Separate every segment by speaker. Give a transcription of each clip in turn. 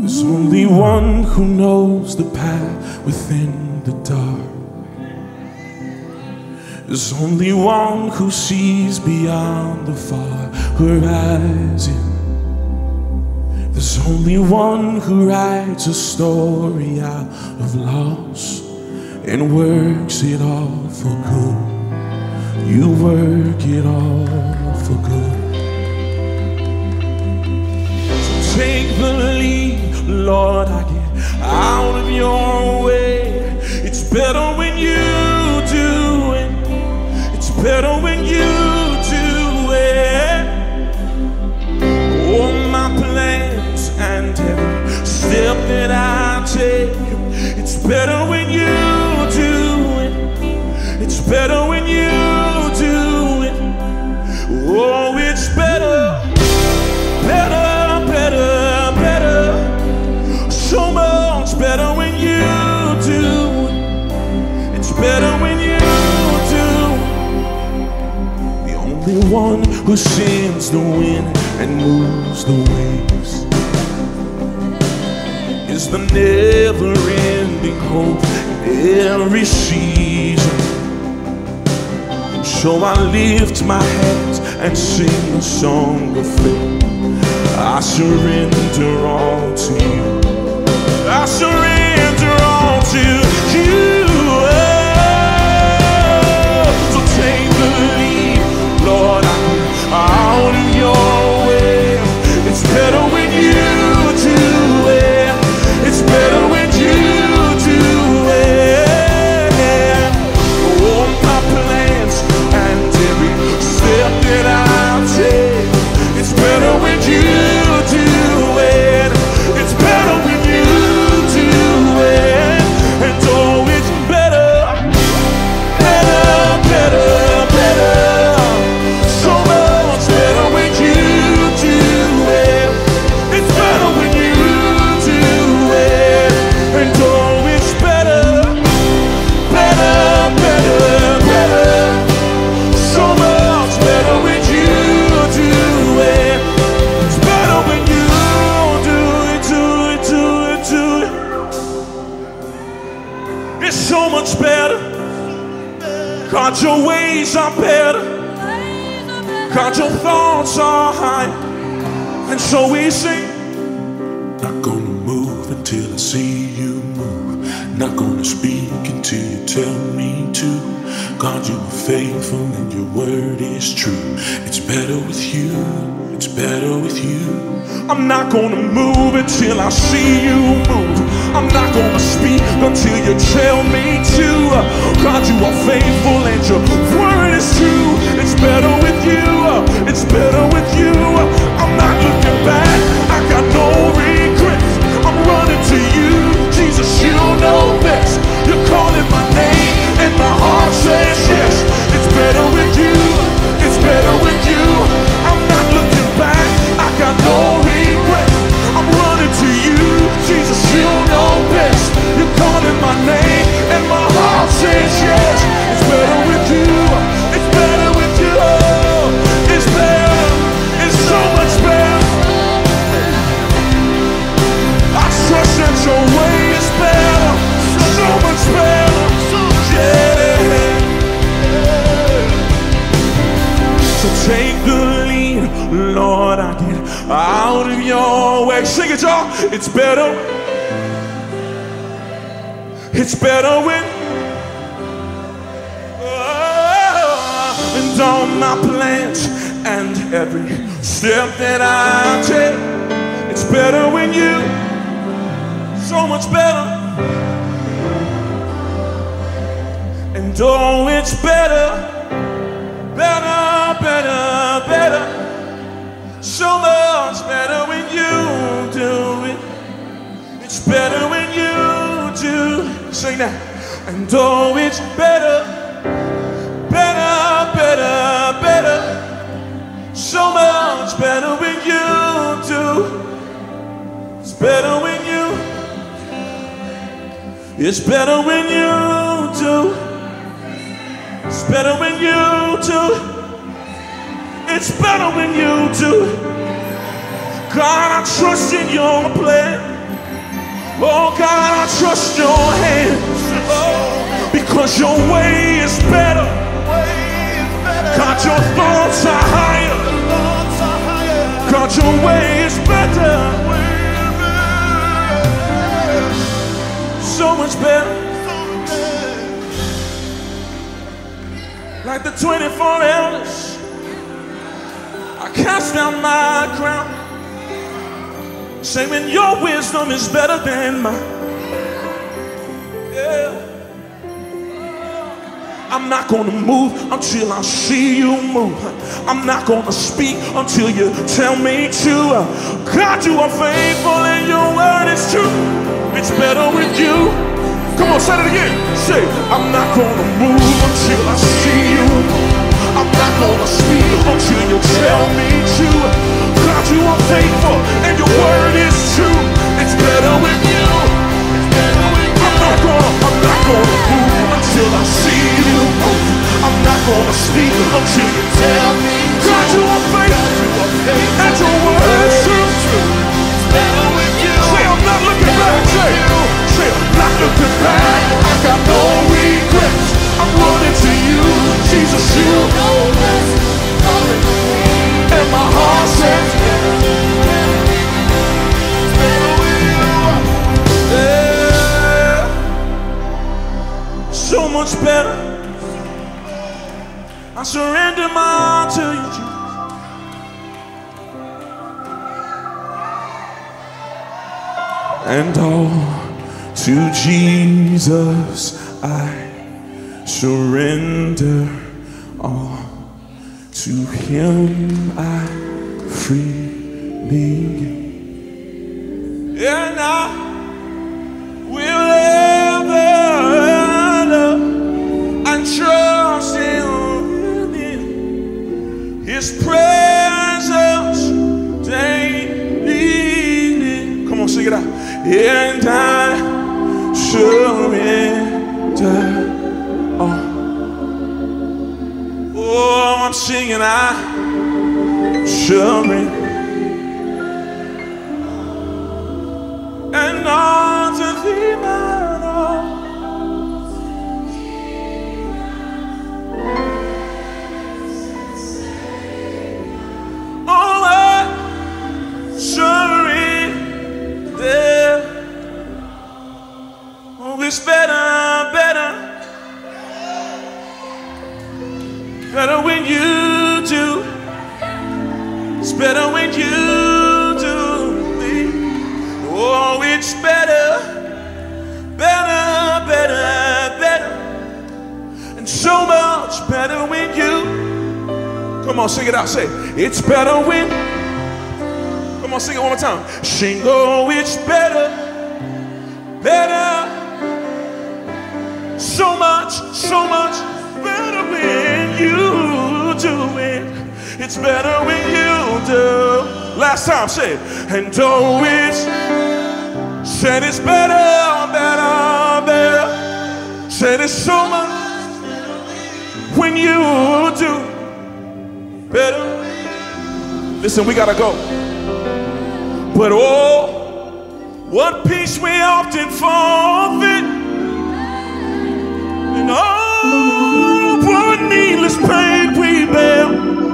Speaker 1: There's only one who knows the path within the dark. There's only one who sees beyond the far horizon. There's only one who writes a story out of loss and works it all for good. You work it all for good. So take the lead, Lord, I get out of your way. It's better when you do it. It's better when you do it. All my plans and every step that I take, it's better when you do it. It's better when you do it. Oh, it's better, better, better, better. So much better when you do it. It's better when you do it. The only one who sends the wind and moves the waves is the never-ending hope in every season. So I lift my hands and sing a song of faith. I surrender all to you. I surrender all to you. So take the lead, Lord, I'm out of your way. It's better when you do it. It's better when you do it. All my plans and every step that I take, it's better when you do it. It's better when you do it. And oh, it's better, better, better, better. So much better when you do it. It's better when you do it. And oh, it's better, better, better, better. So much better when you do it. It's better when you do it, do it, do it, do it. It's so much better. God, your ways are better. God, your thoughts are high. And so we sing. Not gonna move until I see you move. Not gonna speak until you tell me to. God, you are faithful and your word is true. It's better with you. It's better with you. I'm not gonna move until I see you move. I'm not gonna speak until you tell me to. God, you are faithful and your word is true. It's better with you. It's better with you. I'm not looking back. I got no regrets. I'm running to you. Jesus, you know best. You're calling my name and my heart says yes. It's better with you. It's better with you. I'm not looking back. I got no regrets. I'm running to you. Jesus, you know best. You're calling my name and my heart says yes. It's better with you. It's better with you. It's better. It's so much better. I trust that your way is better. So much better. Yeah. So take the lead, Lord, I get out of your way. Sing it, y'all. It's better. It's better when and all my plans and every step that I take, it's better when you, so much better. And oh, it's better, better, better, better. So much better when you do it. It's better when you do. Sing that. And oh, it's better, better, better, better. So much better when you do. It's better when you. It's better when you do. It's better when you do. It's better when you do. God, I trust in your plan. Oh God, I trust your hand. Oh, because your way is better. God, your thoughts are higher. God, your way is better. So much better. Like the 24 elders, I cast down my crown, saying your wisdom is better than mine. Yeah. I'm not gonna move until I see you move. I'm not gonna speak until you tell me to. God, you are faithful and your word is true. It's better with you. Come on, say it again. Say, I'm not gonna move until I see you. I'm not gonna speak until you tell me to. God, you are faithful and your word is true. It's better with you. I'm not gonna move until I see you move. I'm not gonna speak until you tell me. God, you are faithful and your word is true. It's better with you. Say, I'm not looking back. Say, I'm not looking back. I got no regrets. I'm running to you, Jesus. You know best. And my heart says, it's better with you. Yeah. So much better. I surrender my heart to you, Jesus. And all to Jesus I surrender. All to Him I freely give. And I will ever love and trust in His presence daily. Come on, sing it out. And I surrender all. Oh, I'm singing, I surrender. And all to Thee, my Lord. Oh, I surrender. Oh, it's better, better. Better when you do. It's better when you do me. Oh, it's better, better, better, better. And so much better when you. Come on, sing it out. Say, it's better when. Come on, sing it one more time. Sing, oh, it's better, better. So much better when you do it. It's better when you do. Last time, say it. And oh, it's said it's better, better, better. Said it's so much when you do better. Listen, we gotta go. But oh, what peace we often forfeit. And oh, what needless pain we bear.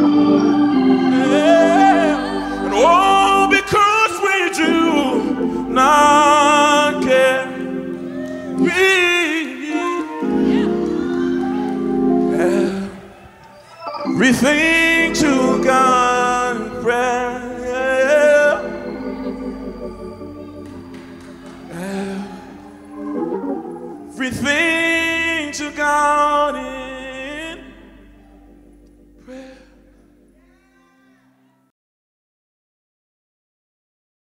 Speaker 1: Yeah. And all because we do not care. Everything to God in prayer. Everything to God in